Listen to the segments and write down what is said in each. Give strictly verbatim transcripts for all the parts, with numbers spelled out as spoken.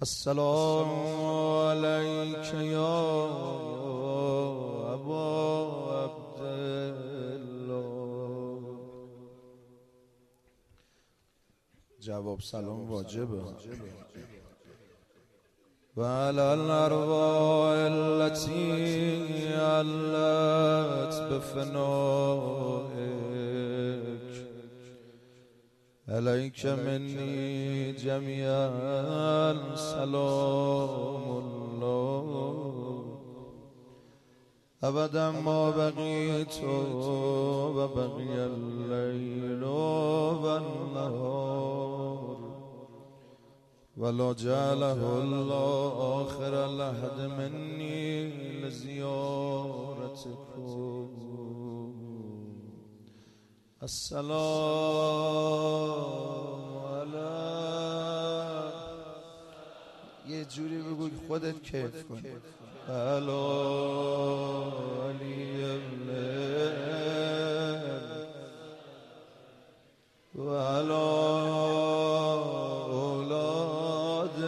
السلام علیک یا ابا عبدالله. جواب سلام واجبه. و علی الارواح التي علت بفنائک علیک منی جمیعا سلام الله ابدا ما بقیت و بقی اللیل و النهار ولا جعله الله آخر العهد منی لزیارتکم. السلام علیک. یه جوری بگو که خودت کیف کنی. علی علی اللیل و علی اولاد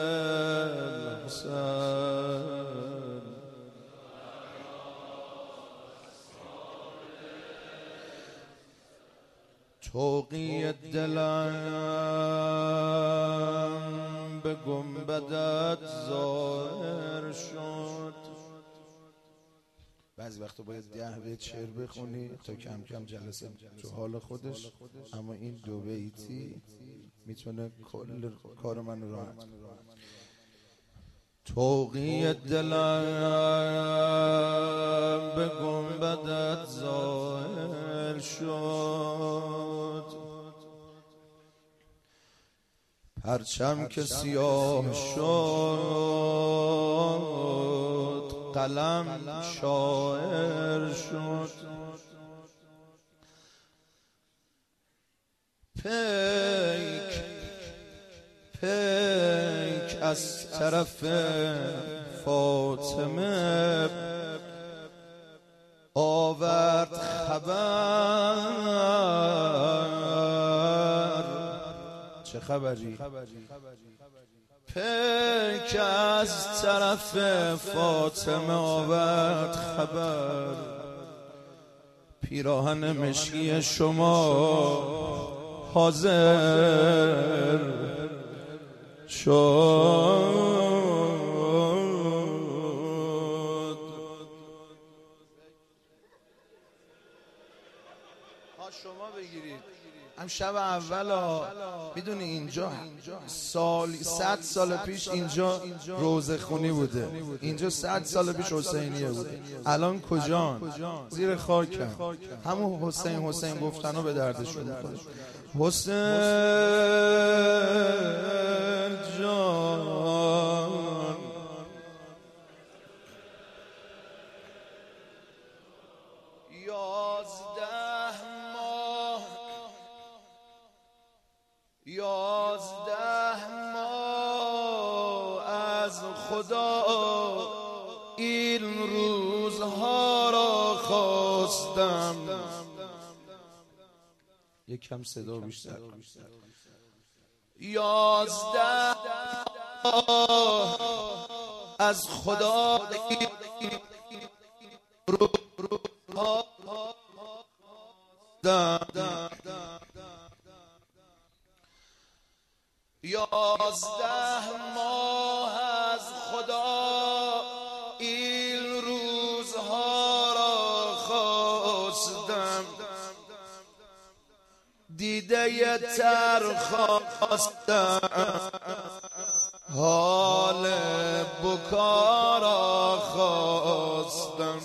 الحسن توقی دلم به گنبدت ظاهر شد. بعضی وقتا باید ده بیت شعر بخونی تا کم کم جلسه تو حال خودش، اما این دو بیتی میتونه کل کار من راحت کنه. توقی دلم به گنبدت ظاهر شد، پرچم که سیاه شد قلم شاعر شد. پیک پیک از طرف فاطمه آورد خبر. چه خبری؟ پیک از طرف فاطمه آورد خبر، پیراهن مشکی شما حاضر شد. شما بگیرید هم شب اولا. میدونی اینجا سال صد سال پیش اینجا روزه خونی بوده، اینجا صد سال پیش حسینیه بوده. الان کجان؟ زیر خاکم. همون حسین حسین گفتنو به دردشون میخوره. حسین جان یازده ماه یازده ماه از خدا این روزها را خواستم. یک کم صدا بیشتر. یازده ماه از خدا این روزها خواستم. یازده ماه از خدا این روزها را خواستم، دیده تر خواستم، حال بکا را خواستم.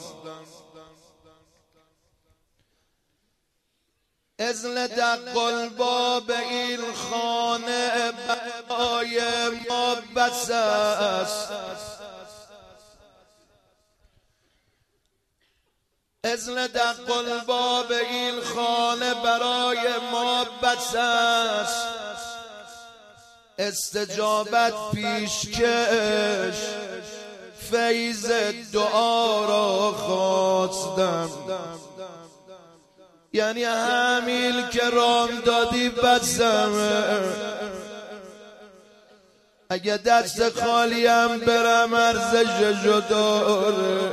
ازل دق الباب این خانه برای ما بس است، ازل دق الباب این خانه برای ما بس است. استجابت پیشکش فیض دعا را خواستم. یعنی همیل که رام دادی بزم، اگه دست خالیم برم ارزششو داره،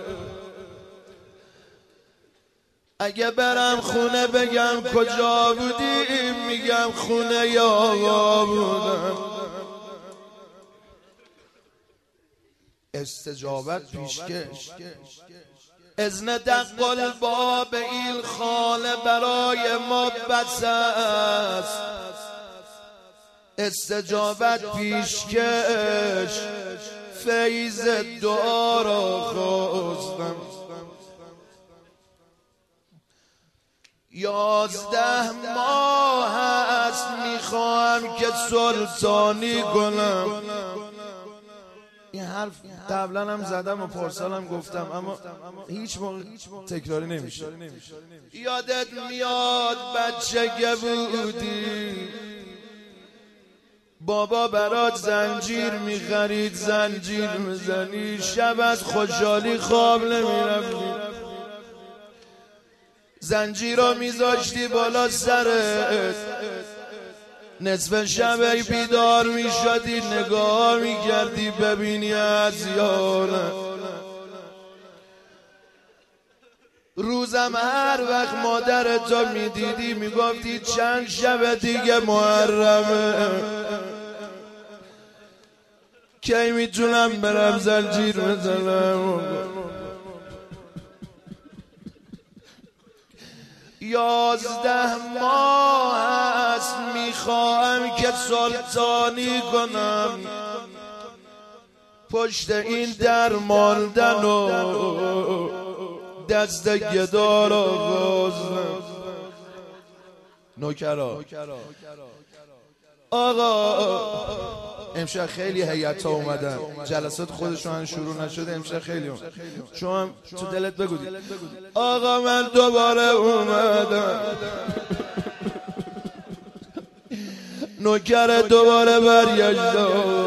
اگه برم خونه بگم کجا بودی میگم خونه یا آقا بودم. استجابت پیشکش اذن دق الباب این خانه برای ما بس است. استجابت پیشکش فیض دعا را خواستم. یازده ماه است میخواهم که سلطانی کنم. این حرف قبلا هم زدم و پارسال هم گفتم اما هیچ موقع تکراری نمیشه. یادت میاد بچه بودی بابا برات زنجیر میخرید، زنجیر میزنی، شب از خوشحالی خواب نمیرفتی، زنجیر رو میذاشتی بالا سرت، نصف شب بیدار میشدی نگاه میکردی ببینی از یا نه. روزم هر وقت مادرتو میدیدی میگفتی چند شب دیگه محرمه، کی میتونم برم زنجیر بزنم. یازده ماه است میخواهم که سلطانی کنم، پشت این در ماندن و دست گدا را گذرم. نوکرا آقا امشب خیلی هیئت ها اومدن، جلسات خودشون شروع نشده، امشب خیلی اومدن. شما هم تو دلت بگو آقا من دوباره اومدم. نوکر دوباره برگشت،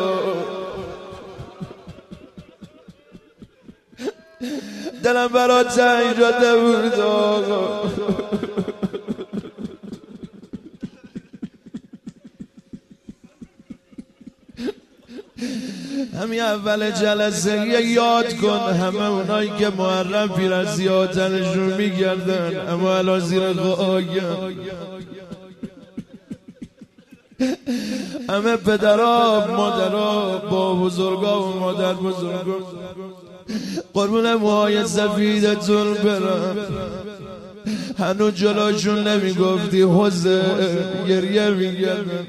دلم برات زنگ شده بود آقا. همین اول جلسه یاد کن همه اونایی که محرم پیر از زیادنشون میگردن اما الان زیر خاکن، همه پدرها مادرها با بزرگا و مادر بزرگا قربون موهای سفیدتون برم. هنوز جلوشون نمیگفتی حوزه گریه میگردن.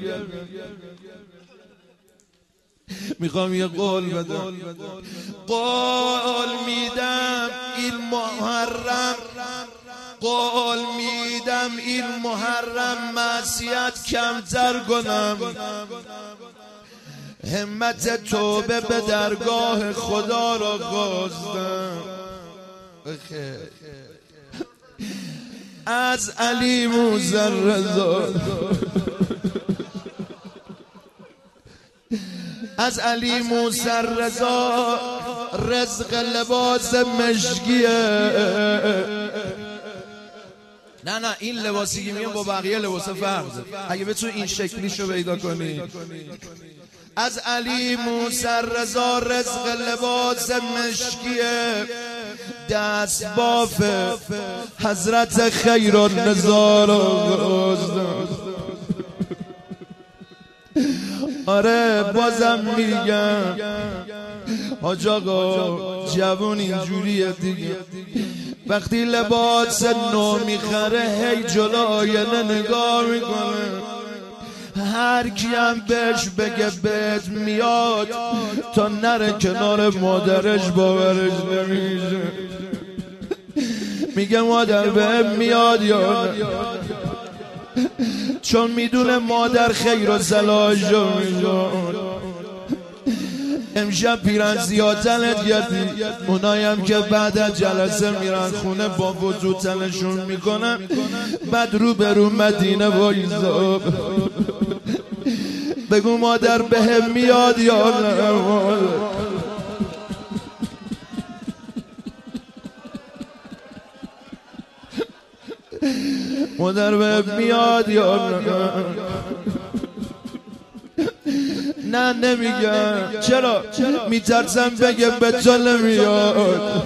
میخوام یه قول بدم، قول میدم این محرم، قول میدم این محرم معصیت کمتر کنم، همت توبه به درگاه خدا را خواستم. از علی موسی رضا، از علی موسی رضا رزق لباس مشکیه. نه نه این لباسی که میگم با بقیه لباس فرق داره، اگه بتونی این شکلیشو پیدا کنی. از علی موسی رضا رزق لباس مشکیه، دست باف حضرت خیرالنزار آغاز. آره بازم میگم حاج آقا جوون اینجوریه دیگه، وقتی لباس نو میخره هی جلو آینه نگاه میکنه، هر کیم بهش بگه بهت میاد تا نره کنار مادرش باورش نمیشه. میگه مادر بهم میاد یا نه، چون میدونه مادر خیر و صلاحشو میدونه. امشب پیرن زیادتنت گردی، اونایم که بعد از جلسه میرن خونه با وضو تنشون میکنن، بعد رو به رو مدینه وایزا بگو مادر بهم میاد یا نه. مادر بهم میاد یا نه. نه نمیگم. چرا؟ میترسم بگه به تو نمیاد.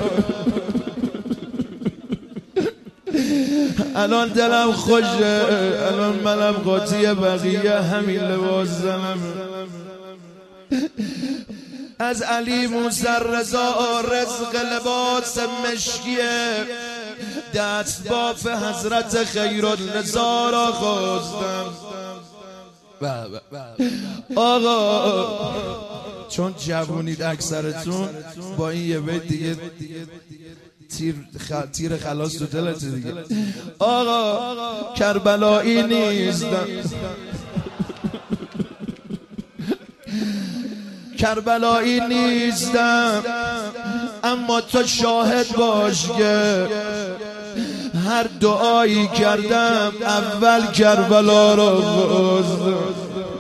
الان دلم خوشه، الان منم قاطی بقیه همین لباس زنم. از علی موسی رضا رزق لباس مشکیه دست باف حضرت خیرالنسا را خواستم. آقا چون جوونید اکثرتون با این یه بیت دیگه تیر, خ... تیر خلاص تو دلت دیگه. آقا کربلایی نیستم، کربلایی نیستم، اما تو شاهد باش که هر دعایی کردم اول کربلا را خواستم.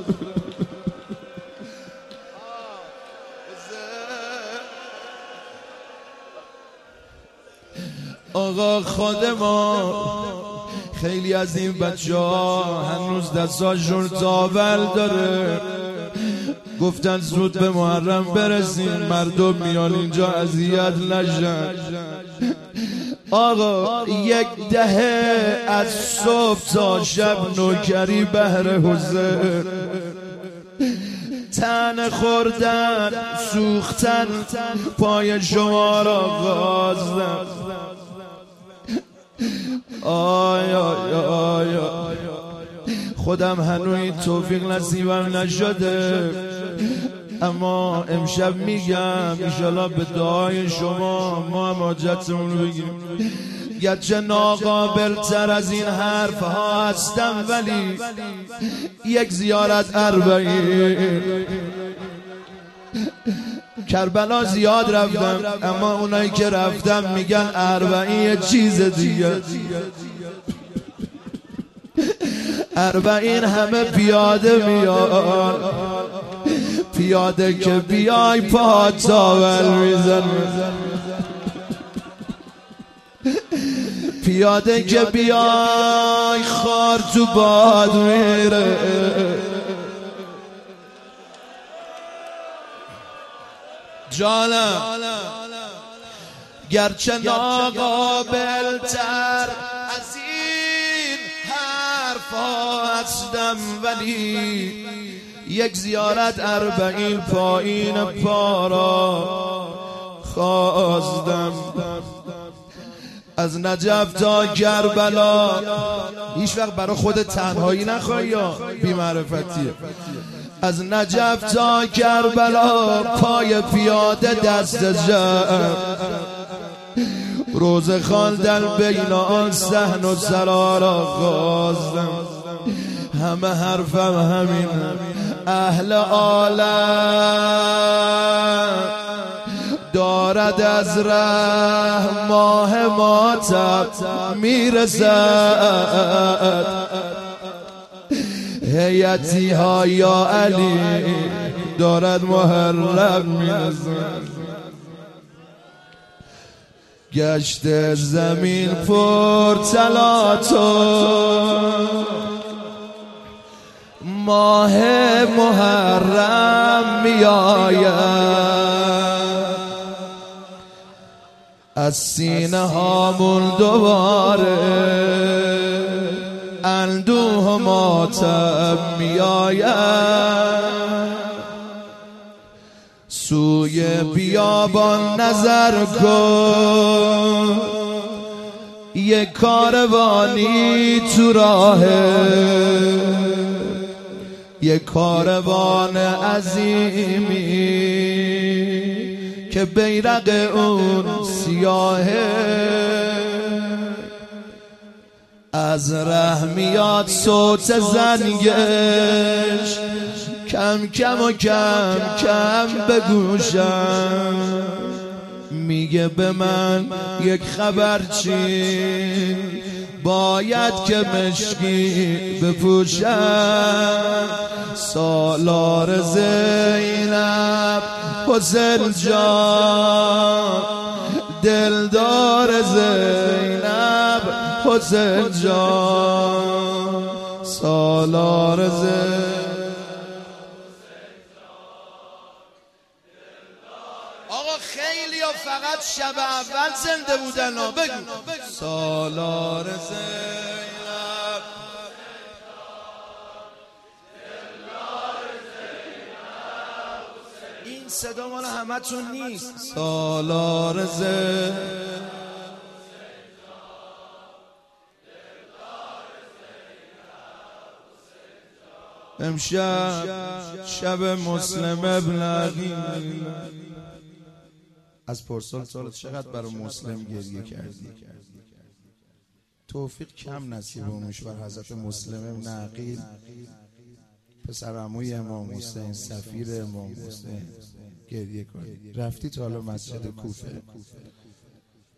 آقا خود ما خیلی از این بچه ها هنوز دستاشون تاول داره. گفتن زود به محرم برسیم مردم میان اینجا اذیت نشن. آقا یک دهه از صبح تا شب نوکری بهر حضور، تن خوردن سوختن پای شما را غازدم. آیا آیا خودم هنوز این توفیق نصیبم نشده، اما امشب میگم انشالله به دعای شما ما هم حاجتمون رو بگیریم. گرچه ناقابل تر از این حرف ها هستم ولی یک زیارت اربعین کربلا زیاد رفتم، اما اونایی که رفتم میگن اربعین یه چیز دیگه. اربعین همه پیاده میان، پیاده که بیای پا تاول میزن، پیاده که بیای خار تو باد میره. جانم گرچه ناقابل تر از این حرفا هستم ولی یک زیارت اربعین پایین پارا خواستم. از نجف تا کربلا هیچ وقت برای خود تنهایی نخواه یا بی‌معرفتیه. از نجف تا کربلا پای پیاده دست جمع، روز خواندن بین آن صحن و سرارا خواستم. همه حرفم همین اهل عالم دارد از ره ماه ماتب میرسد. هیتی ها یا علی دارد محرم میرسد. گشت زمین پر تلاطم ماه محرم میآید. از سینه هامون دوباره اندوه و ماتم میآید. سوی بیابان نظر کن یک کاروانی تو راهه، یک کاروان عظیمی که بیرق اون سیاهه. از ره میاد صوت زنگش کم کم و کم کم به گوشم، میگه به من یک خبر چی باید که مشکی بپوشم. سالار زینب حسین جان، دلدار زینب حسین جان، سالار زینب خیلی ها فقط شب اول زنده بودن ها. بگو سالار زینب، این صدا مال همه تون نیست. سالار زینب امشب شب مسلم ابن عقیل. از پرسال سال چقدر برای مسلم گریه کردی؟ توفیق کم نصیبمون بر حضرت مسلم ابن عقیل، پسر عموی امام حسین، سفیر امام حسین گریه کنی. رفتی تا حالا مسجد کوفه؟